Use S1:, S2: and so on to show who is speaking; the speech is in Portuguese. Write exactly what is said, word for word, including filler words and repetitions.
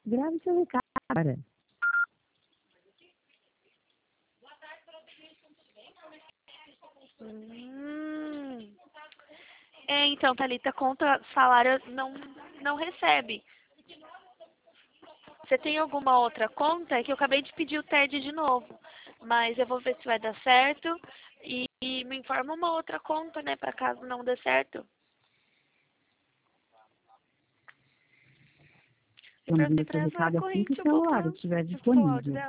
S1: Grave seu recado agora.
S2: Hum. É, então, Thalita, conta salário não, não recebe. Você tem alguma outra conta? É que eu acabei de pedir o T E D de novo. Mas eu vou ver se vai dar certo. E, e me informa uma outra conta, né? Pra caso não dê certo. E pra
S1: Quando
S2: você
S1: o seu
S2: trazer a
S1: recado assim que o
S2: corrente um pouco
S1: celular
S2: no
S1: estiver
S2: no áudio
S1: disponível.
S2: dela.